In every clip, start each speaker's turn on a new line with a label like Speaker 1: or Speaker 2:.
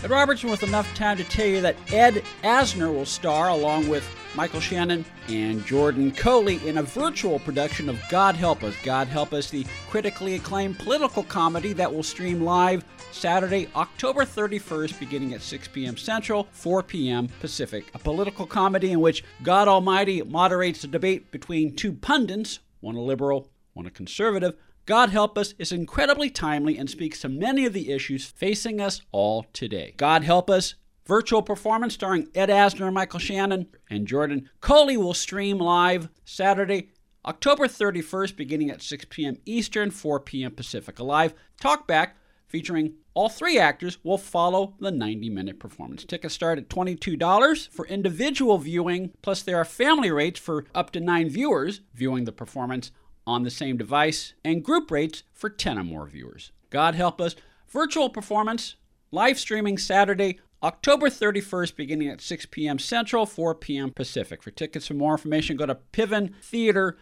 Speaker 1: Ed Robertson with enough time to tell you that Ed Asner will star along with Michael Shannon and Jordan Coley in a virtual production of God Help Us. God Help Us, the critically acclaimed political comedy that will stream live Saturday, October 31st, beginning at 6 p.m. Central, 4 p.m. Pacific. A political comedy in which God Almighty moderates a debate between two pundits, one a liberal, one a conservative. God Help Us is incredibly timely and speaks to many of the issues facing us all today. God Help Us, virtual performance starring Ed Asner, Michael Shannon, and Jordan Coley will stream live Saturday, October 31st, beginning at 6 p.m. Eastern, 4 p.m. Pacific. A live talkback featuring all three actors will follow the 90-minute performance. Tickets start at $22 for individual viewing, plus there are family rates for up to 9 viewers viewing the performance on the same device, and group rates for 10 or more viewers. God Help Us, virtual performance, live streaming Saturday, October 31st, beginning at 6 p.m. Central, 4 p.m. Pacific. For tickets and more information, go to piventheater.org,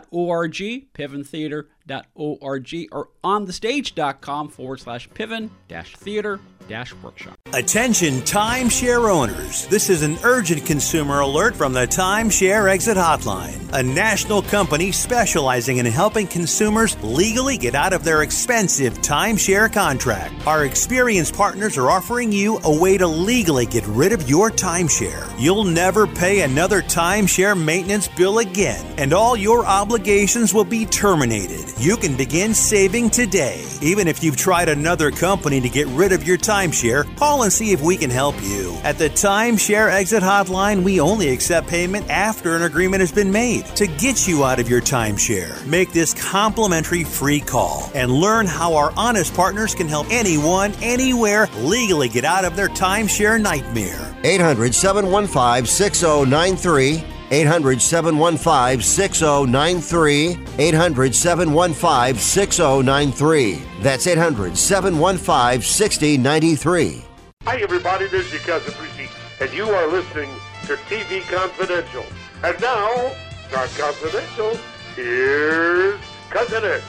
Speaker 1: piventheater.org, or onthestage.com/piven-theater-workshop.
Speaker 2: Attention timeshare owners. This is an urgent consumer alert from the Timeshare Exit Hotline, a national company specializing in helping consumers legally get out of their expensive timeshare contract. Our experienced partners are offering you a way to legally get rid of your timeshare. You'll never pay another timeshare maintenance bill again, and all your obligations will be terminated. You can begin saving today. Even if you've tried another company to get rid of your timeshare, call and see if we can help you. At the Timeshare Exit Hotline, we only accept payment after an agreement has been made to get you out of your timeshare. Make this complimentary free call and learn how our honest partners can help anyone, anywhere, legally get out of their timeshare nightmare.
Speaker 3: 800-715-6093. 800-715-6093. 800-715-6093. That's 800-715-6093.
Speaker 4: Hi, everybody. This is your cousin Brucey, and you are listening to TV Confidential. And now, not confidential, here's Cousin Ed.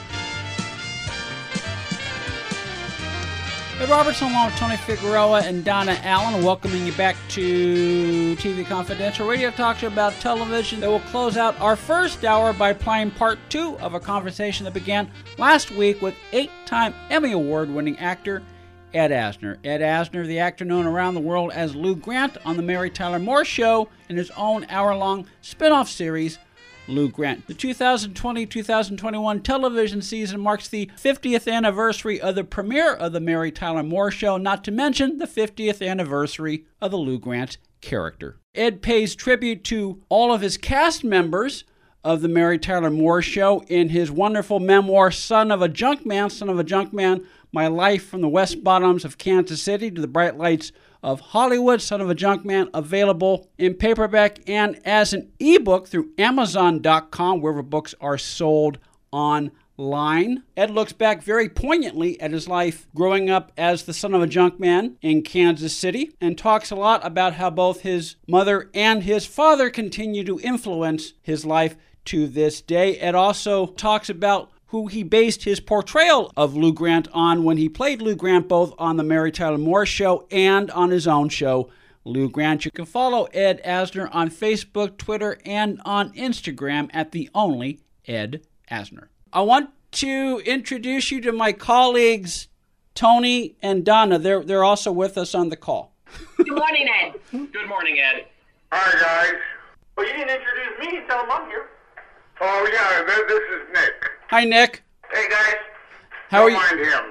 Speaker 1: Ed Robertson along with Tony Figueroa and Donna Allen, welcoming you back to TV Confidential, radio talk show about television that will close out our first hour by playing part 2 of a conversation that began last week with 8-time Emmy Award-winning actor Ed Asner. Ed Asner, the actor known around the world as Lou Grant on The Mary Tyler Moore Show, in his own hour-long spin-off series, Lou Grant. The 2020-2021 television season marks the 50th anniversary of the premiere of The Mary Tyler Moore Show, not to mention the 50th anniversary of the Lou Grant character. Ed pays tribute to all of his cast members of The Mary Tyler Moore Show in his wonderful memoir, Son of a Junkman, My Life from the West Bottoms of Kansas City to the Bright Lights of Hollywood, Son of a Junkman, available in paperback and as an ebook through Amazon.com, wherever books are sold online. Ed looks back very poignantly at his life growing up as the son of a junkman in Kansas City and talks a lot about how both his mother and his father continue to influence his life to this day. Ed also talks about who he based his portrayal of Lou Grant on when he played Lou Grant both on The Mary Tyler Moore Show and on his own show, Lou Grant. You can follow Ed Asner on Facebook, Twitter, and on Instagram at The Only Ed Asner. I want to introduce you to my colleagues, Tony and Donna. They're also with us on the call.
Speaker 5: Good morning, Ed.
Speaker 6: Good morning, Ed.
Speaker 4: Hi, guys.
Speaker 6: Well, you didn't introduce me. Tell them I'm here.
Speaker 4: Oh, yeah, this is Nick.
Speaker 1: Hi, Nick.
Speaker 6: Hey, guys.
Speaker 1: How are
Speaker 4: Don't
Speaker 1: you?
Speaker 4: mind him.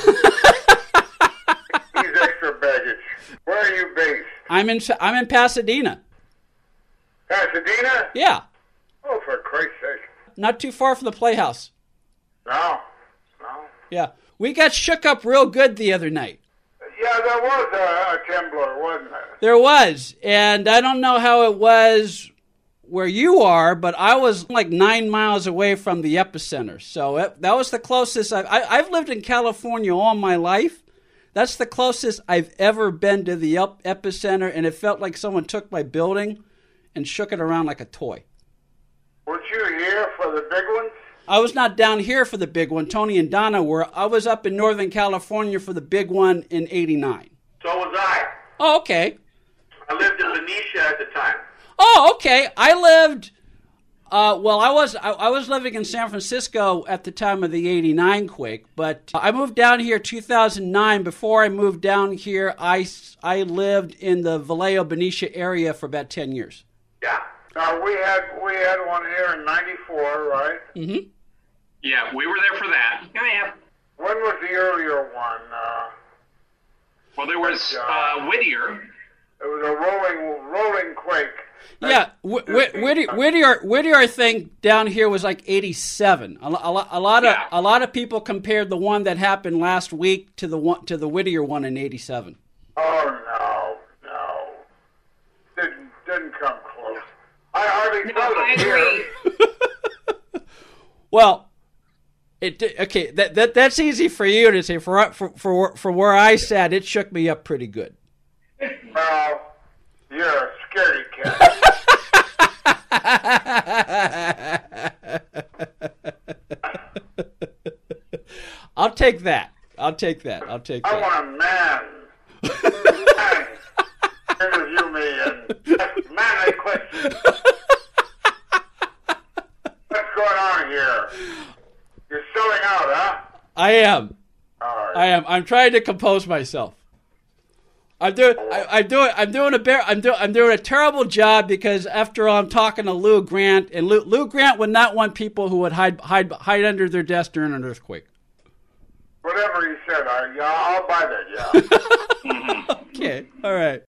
Speaker 4: He's extra baggage. Where are you based?
Speaker 1: I'm in Pasadena.
Speaker 4: Pasadena?
Speaker 1: Yeah,
Speaker 4: Oh, for Christ's sake.
Speaker 1: not too far from the Playhouse.
Speaker 4: No.
Speaker 1: Yeah, we got shook up real good the other night.
Speaker 4: Yeah, there was a trembler, wasn't there?
Speaker 1: There was, and I don't know how it was where you are, but I was like 9 miles away from the epicenter. So that was the closest. I've lived in California all my life. That's the closest I've ever been to the epicenter, and it felt like someone took my building and shook it around like a toy.
Speaker 4: Weren't you here for the big ones?
Speaker 1: I was not down here for the big one. Tony and Donna were. I was up in Northern California for the big one in '89.
Speaker 6: So was I.
Speaker 1: Oh, okay.
Speaker 6: I lived in Benicia at the time.
Speaker 1: Oh, okay. I lived. I was living in San Francisco at the time of the '89 quake, but I moved down here 2009. Before I moved down here, I lived in the Vallejo Benicia area for about 10 years.
Speaker 6: Yeah.
Speaker 4: Now, we had one here in '94, right?
Speaker 1: Mm-hmm.
Speaker 6: Yeah, we were there for that. Yeah.
Speaker 4: When was the earlier one?
Speaker 6: Well, there was Whittier.
Speaker 4: It was a rolling quake.
Speaker 1: Yeah, Whittier, I think down here was like '87. A lot of people compared the one that happened last week to the Whittier one in '87.
Speaker 4: Oh no, didn't come close. I hardly felt it here.
Speaker 1: Well, okay. That's easy for you to say. For where I sat, it shook me up pretty good.
Speaker 4: Well, you're a scaredy cat.
Speaker 1: I'll take that.
Speaker 4: I want a man. Interview me and ask manly questions. What's going on here? You're selling out, huh?
Speaker 1: I am.
Speaker 4: All right.
Speaker 1: I am. I'm trying to compose myself. I'm doing a terrible job because after all, I'm talking to Lou Grant, and Lou Grant would not want people who would hide under their desk during an earthquake.
Speaker 4: Whatever you said, I'll buy that. Yeah.
Speaker 1: Okay. All right.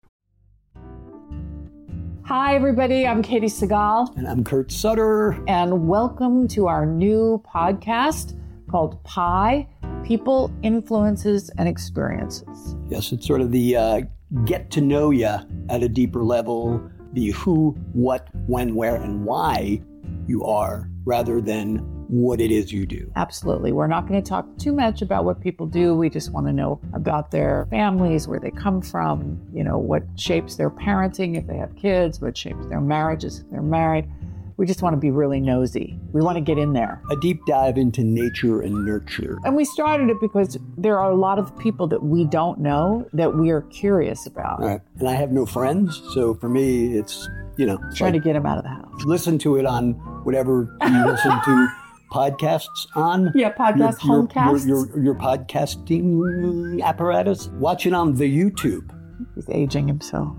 Speaker 5: Hi, everybody. I'm Katie Segal.
Speaker 7: And I'm Kurt Sutter.
Speaker 5: And welcome to our new podcast called PIE, People, Influences, and Experiences.
Speaker 7: Yes, it's sort of the get to know you at a deeper level, the who, what, when, where, and why you are, rather than what it is you do.
Speaker 5: Absolutely. We're not going to talk too much about what people do. We just want to know about their families, where they come from, what shapes their parenting if they have kids, what shapes their marriages if they're married. We just want to be really nosy. We want to get in there.
Speaker 7: A deep dive into nature and nurture.
Speaker 5: And we started it because there are a lot of people that we don't know that we are curious about.
Speaker 7: Right. And I have no friends, so for me, it's,
Speaker 5: Try to get them out of the house.
Speaker 7: Listen to it on whatever you listen to podcasts on.
Speaker 5: Yeah, homecasts.
Speaker 7: Your podcasting apparatus. Watch it on the YouTube.
Speaker 5: He's aging himself.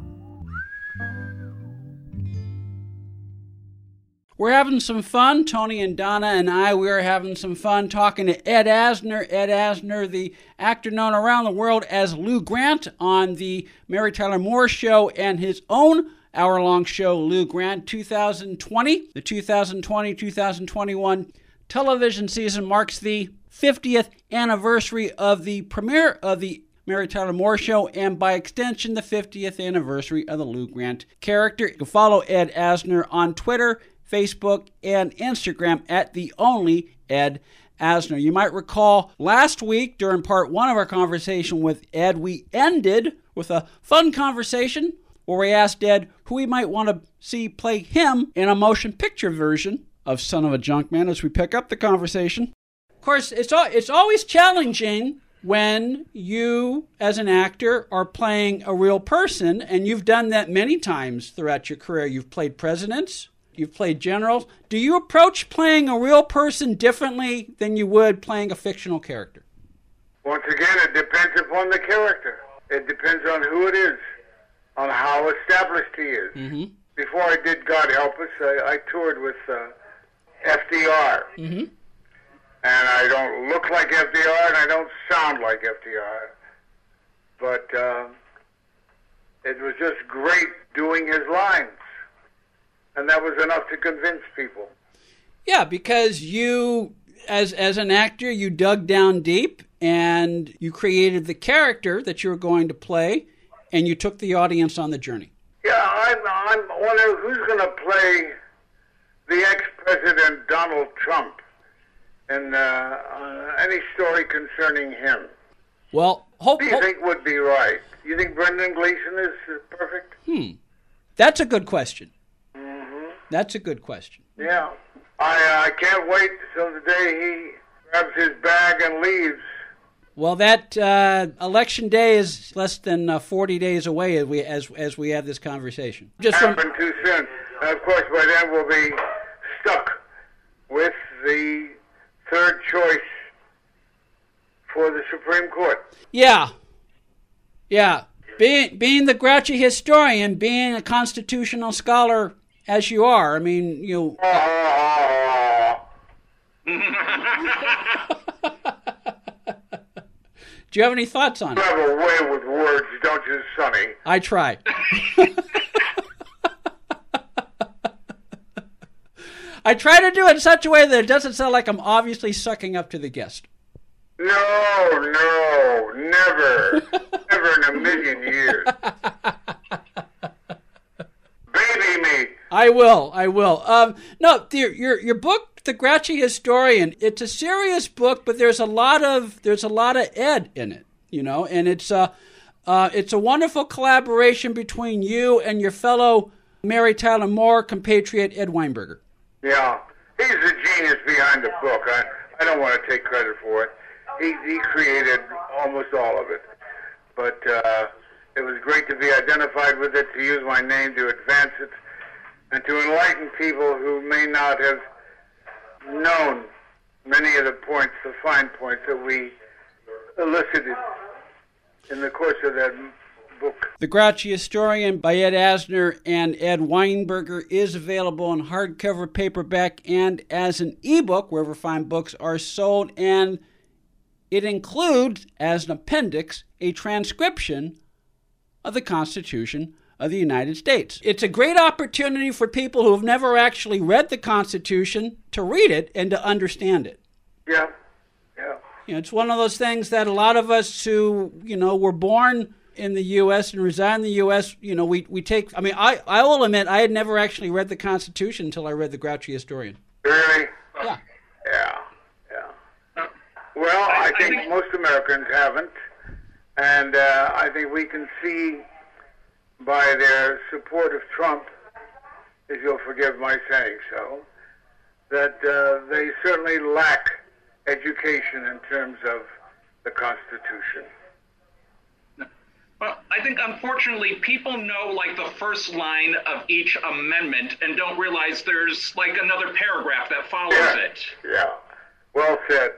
Speaker 1: We're having some fun. Tony and Donna and we are having some fun talking to Ed Asner. Ed Asner, the actor known around the world as Lou Grant on the Mary Tyler Moore Show and his own hour-long show, Lou Grant 2020. The 2020-2021 television season marks the 50th anniversary of the premiere of the Mary Tyler Moore Show, and by extension, the 50th anniversary of the Lou Grant character. You can follow Ed Asner on Twitter, Facebook, and Instagram at the only Ed Asner. You might recall last week during part one of our conversation with Ed, we ended with a fun conversation where we asked Ed who we might want to see play him in a motion picture version of Son of a Junkman as we pick up the conversation. Of course, it's always challenging when you, as an actor, are playing a real person, and you've done that many times throughout your career. You've played presidents. You've played generals. Do you approach playing a real person differently than you would playing a fictional character?
Speaker 4: Once again, it depends upon the character. It depends on who it is, on how established he is.
Speaker 1: Mm-hmm.
Speaker 4: Before I did God Help Us, I toured with FDR.
Speaker 1: Mm-hmm.
Speaker 4: And I don't look like FDR, and I don't sound like FDR. But it was just great doing his lines. And that was enough to convince people.
Speaker 1: Yeah, because you, as an actor, you dug down deep and you created the character that you were going to play, and you took the audience on the journey.
Speaker 4: Yeah, I'm wondering who's going to play the ex-president Donald Trump in any story concerning him.
Speaker 1: Well,
Speaker 4: What do you think would be right? You think Brendan Gleeson is perfect?
Speaker 1: That's a good question.
Speaker 4: Mm-hmm.
Speaker 1: That's a good question.
Speaker 4: Yeah. I can't wait till the day he grabs his bag and leaves.
Speaker 1: Well, that election day is less than 40 days away as we have this conversation.
Speaker 4: Happened too soon. And of course, by then we'll be stuck with the third choice for the Supreme Court.
Speaker 1: Yeah. Being the grouchy historian, being a constitutional scholar as you are, I mean, you. Do you have any thoughts on it?
Speaker 4: You have a way with words, don't you, Sonny?
Speaker 1: I try. I try to do it in such a way that it doesn't sound like I'm obviously sucking up to the guest.
Speaker 4: No, never. Never in a million years. Baby me.
Speaker 1: I will. No, your book, The Grouchy Historian, it's a serious book, but there's a lot of Ed in it, you know, and it's a wonderful collaboration between you and your fellow Mary Tyler Moore compatriot Ed Weinberger.
Speaker 4: Yeah, he's the genius behind the book. I don't want to take credit for it. He created almost all of it, but it was great to be identified with it, to use my name to advance it, and to enlighten people who may not have known many of the points, the fine points that we elicited in the course of that book.
Speaker 1: The Grouchy Historian by Ed Asner and Ed Weinberger is available in hardcover, paperback, and as an ebook wherever fine books are sold, and it includes, as an appendix, a transcription of the Constitution of the United States. It's a great opportunity for people who have never actually read the Constitution to read it and to understand it.
Speaker 4: Yeah.
Speaker 1: You know, it's one of those things that a lot of us who, you know, were born in the U.S. and reside in the U.S., you know, we take... I mean, I will admit, I had never actually read the Constitution until I read The Grouchy Historian.
Speaker 4: Really?
Speaker 1: Yeah.
Speaker 4: Well, I think most Americans haven't, and I think we can see by their support of Trump, if you'll forgive my saying so, that they certainly lack education in terms of the Constitution.
Speaker 6: Well, I think, unfortunately, people know, like, the first line of each amendment and don't realize there's, like, another paragraph that follows it.
Speaker 4: Yeah. Well said.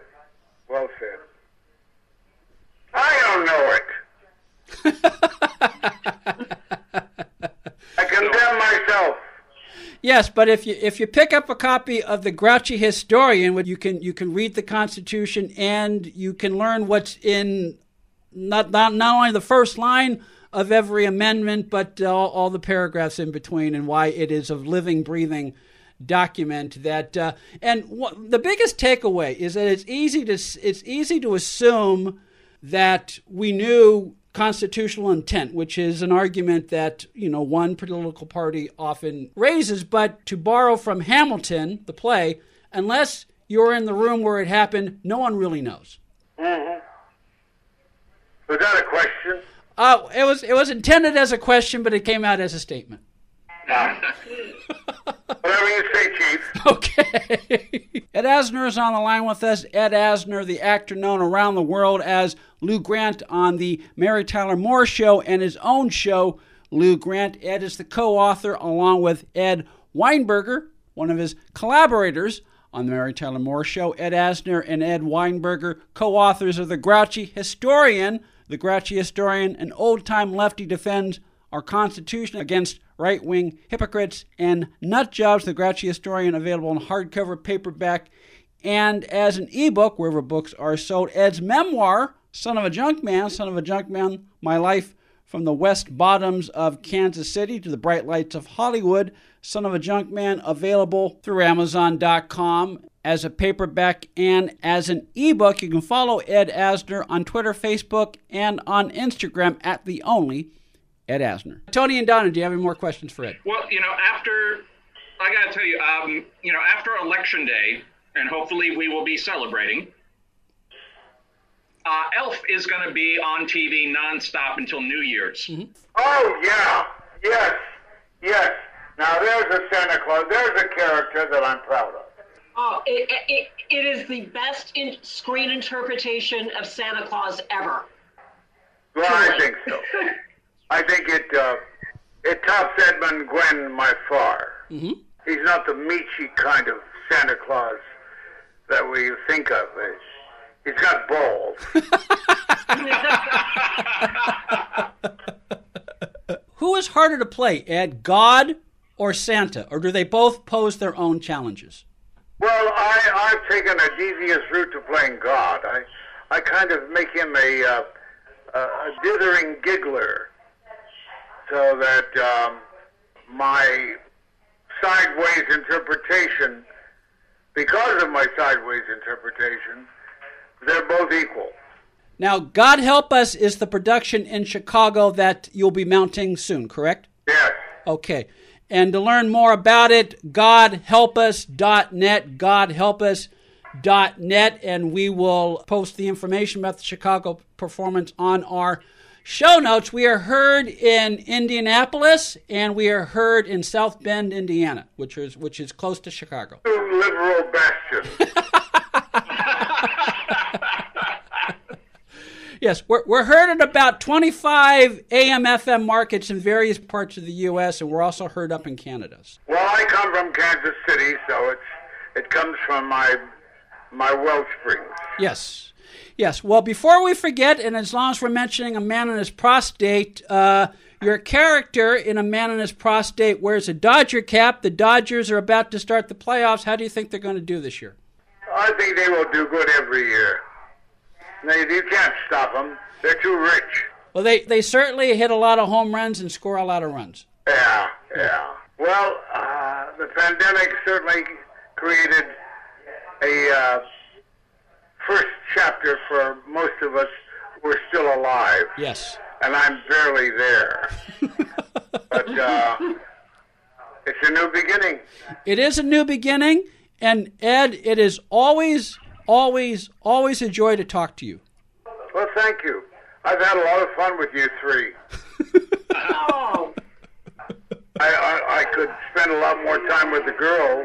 Speaker 4: I don't know it. I condemn myself.
Speaker 1: Yes, but if you pick up a copy of The Grouchy Historian, you can read the Constitution and you can learn what's in not only the first line of every amendment, but all the paragraphs in between, and why it is a living, breathing document. That the biggest takeaway is that it's easy to assume that we knew constitutional intent, which is an argument that, you know, one political party often raises. But to borrow from Hamilton, the play, unless you're in the room where it happened, no one really knows.
Speaker 4: Mm-hmm. Was that a question?
Speaker 1: It was intended as a question, but it came out as a statement.
Speaker 4: Whatever you say, Chief.
Speaker 1: Okay. Ed Asner is on the line with us. Ed Asner, the actor known around the world as Lou Grant on the Mary Tyler Moore Show and his own show, Lou Grant. Ed is the co-author, along with Ed Weinberger, one of his collaborators on the Mary Tyler Moore Show. Ed Asner and Ed Weinberger, co-authors of The Grouchy Historian. The Grouchy Historian, an old-time lefty, defends our Constitution against right-wing hypocrites and nut jobs. The Grouchy Historian, available in hardcover, paperback, and as an ebook wherever books are sold. Ed's memoir, Son of a Junkman, My Life from the West Bottoms of Kansas City to the Bright Lights of Hollywood. Son of a Junkman, available through Amazon.com as a paperback and as an ebook. You can follow Ed Asner on Twitter, Facebook, and on Instagram at the only Ed Asner. Tony and Donna, do you have any more questions for Ed?
Speaker 6: Well, I got to tell you, after Election Day, and hopefully we will be celebrating, Elf is going to be on TV nonstop until New Year's.
Speaker 1: Mm-hmm.
Speaker 4: Oh, yeah. Yes. Now, there's a Santa Claus. There's a character that I'm proud of.
Speaker 8: Oh, it is the best screen interpretation of Santa Claus ever.
Speaker 4: Well, I think so. I think it tops Edmund Gwenn by far. Mm-hmm. He's not the Michi kind of Santa Claus that we think of. He's got balls.
Speaker 1: Who is harder to play, Ed, God or Santa? Or do they both pose their own challenges?
Speaker 4: Well, I've taken a devious route to playing God. I kind of make him a dithering giggler, so that my sideways interpretation, because of my sideways interpretation, they're both equal.
Speaker 1: Now, God Help Us is the production in Chicago that you'll be mounting soon, correct?
Speaker 4: Yes.
Speaker 1: Okay. And to learn more about it, godhelpus.net, godhelpus.net, and we will post the information about the Chicago performance on our show notes. We are heard in Indianapolis, and we are heard in South Bend, Indiana, which is close to Chicago.
Speaker 4: Liberal bastion.
Speaker 1: Yes, we're heard in about 25 AM/FM markets in various parts of the U.S., and we're also heard up in Canada.
Speaker 4: Well, I come from Kansas City, so it comes from my wellsprings.
Speaker 1: Yes. Well, before we forget, and as long as we're mentioning A Man and His Prostate, your character in A Man and His Prostate wears a Dodger cap. The Dodgers are about to start the playoffs. How do you think they're going to do this year?
Speaker 4: I think they will do good every year. You can't stop them. They're too rich.
Speaker 1: Well, they certainly hit a lot of home runs and score a lot of runs.
Speaker 4: Yeah. Well, the pandemic certainly created a first chapter for most of us who are still alive.
Speaker 1: Yes.
Speaker 4: And I'm barely there. But it's a new beginning.
Speaker 1: It is a new beginning. And, Ed, it is always a joy to talk to you.
Speaker 4: Well, thank you. I've had a lot of fun with you three.
Speaker 8: Oh.
Speaker 4: I could spend a lot more time with the girls.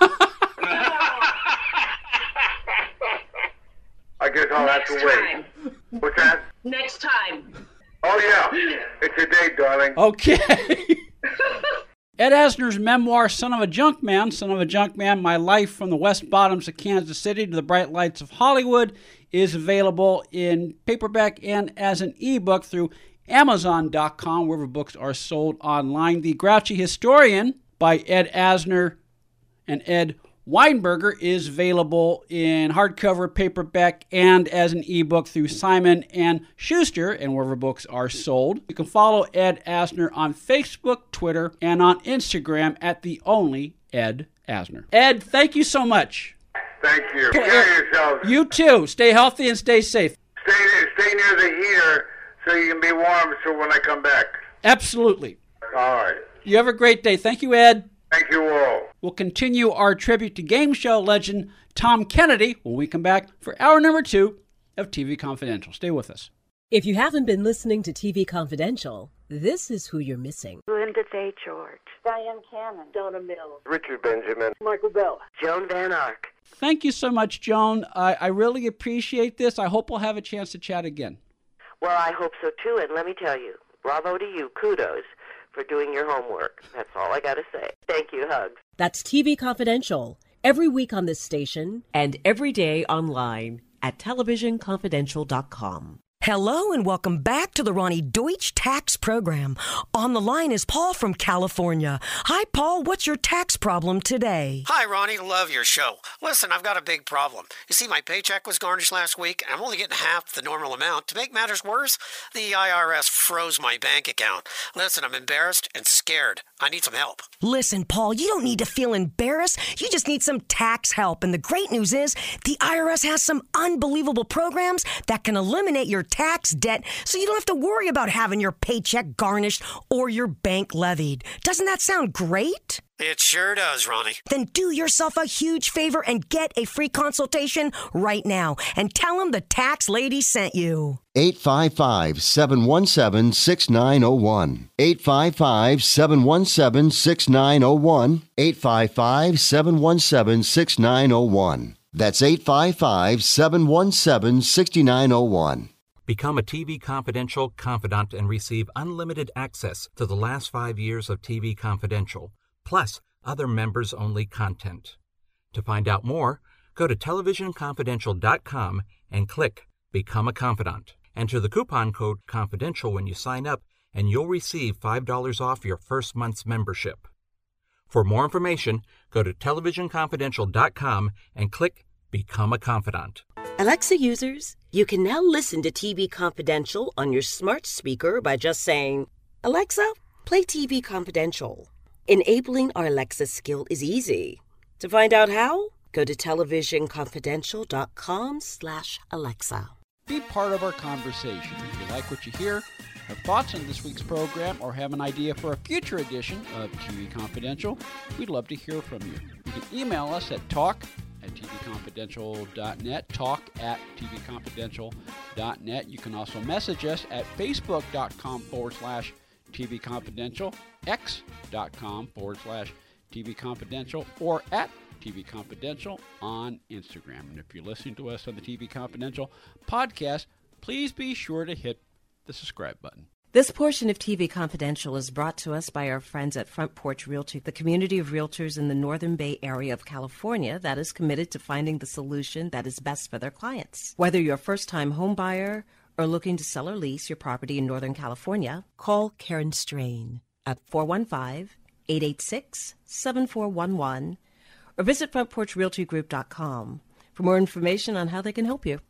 Speaker 4: I guess I'll have to wait. What's that?
Speaker 8: Next time.
Speaker 4: Oh, yeah. It's a date, darling.
Speaker 1: Okay. Ed Asner's memoir, Son of a Junk Man, My Life from the West Bottoms of Kansas City to the Bright Lights of Hollywood, is available in paperback and as an ebook through Amazon.com, wherever books are sold online. The Grouchy Historian by Ed Asner and Ed Weinberger is available in hardcover, paperback, and as an ebook through Simon & Schuster and wherever books are sold. You can follow Ed Asner on Facebook, Twitter, and on Instagram at The Only Ed Asner. Ed, thank you so much.
Speaker 4: Thank you. Take care of yourself.
Speaker 1: You too. Stay healthy and stay safe.
Speaker 4: Stay near the heater so you can be warm so when I come back.
Speaker 1: Absolutely.
Speaker 4: All right.
Speaker 1: You have a great day. Thank you, Ed.
Speaker 4: Thank you all.
Speaker 1: We'll continue our tribute to game show legend Tom Kennedy when we come back for hour number 2 of TV Confidential. Stay with us.
Speaker 9: If you haven't been listening to TV Confidential, this is who you're missing.
Speaker 10: Linda J. George, Diane Cannon, Donna Mills,
Speaker 11: Richard Benjamin,
Speaker 10: Michael Bell, Joan Van Ark.
Speaker 1: Thank you so much, Joan. I really appreciate this. I hope we'll have a chance to chat again.
Speaker 10: Well, I hope so too, and let me tell you, bravo to you, kudos for doing your homework. That's all I got to say. Thank you, hugs.
Speaker 9: That's TV Confidential, every week on this station and every day online at televisionconfidential.com.
Speaker 12: Hello and welcome back to the Ronnie Deutsch Tax Program. On the line is Paul from California. Hi, Paul. What's your tax problem today?
Speaker 13: Hi, Ronnie. Love your show. Listen, I've got a big problem. You see, my paycheck was garnished last week, and I'm only getting half the normal amount. To make matters worse, the IRS froze my bank account. Listen, I'm embarrassed and scared. I need some help.
Speaker 12: Listen, Paul, you don't need to feel embarrassed. You just need some tax help. And the great news is the IRS has some unbelievable programs that can eliminate your tax debt so you don't have to worry about having your paycheck garnished or your bank levied. Doesn't that sound great?
Speaker 13: It sure does, Ronnie.
Speaker 12: Then do yourself a huge favor and get a free consultation right now and tell them the tax lady sent you.
Speaker 3: 855-717-6901. 855-717-6901. 855-717-6901. That's 855-717-6901.
Speaker 11: Become a TV Confidential confidant and receive unlimited access to the last 5 years of TV Confidential, plus other members-only content. To find out more, go to televisionconfidential.com and click Become a Confidant. Enter the coupon code CONFIDENTIAL when you sign up, and you'll receive $5 off your first month's membership. For more information, go to televisionconfidential.com and click Become a Confidant.
Speaker 9: Alexa users, you can now listen to TV Confidential on your smart speaker by just saying, "Alexa, play TV Confidential." Enabling our Alexa skill is easy. To find out how, go to televisionconfidential.com/Alexa.
Speaker 1: Be part of our conversation. If you like what you hear, have thoughts on this week's program, or have an idea for a future edition of TV Confidential, we'd love to hear from you. You can email us at talk@tvconfidential.net, talk@tvconfidential.net. You can also message us at facebook.com/tvconfidential, x.com/tvconfidential, or at TV Confidential on Instagram. And if you're listening to us on the TV Confidential podcast, please be sure to hit the subscribe button.
Speaker 9: This portion of TV Confidential is brought to us by our friends at Front Porch Realty, the community of realtors in the Northern Bay area of California that is committed to finding the solution that is best for their clients. Whether you're a first-time home buyer or looking to sell or lease your property in Northern California, call Karen Strain at 415-886-7411 or visit frontporchrealtygroup.com for more information on how they can help you.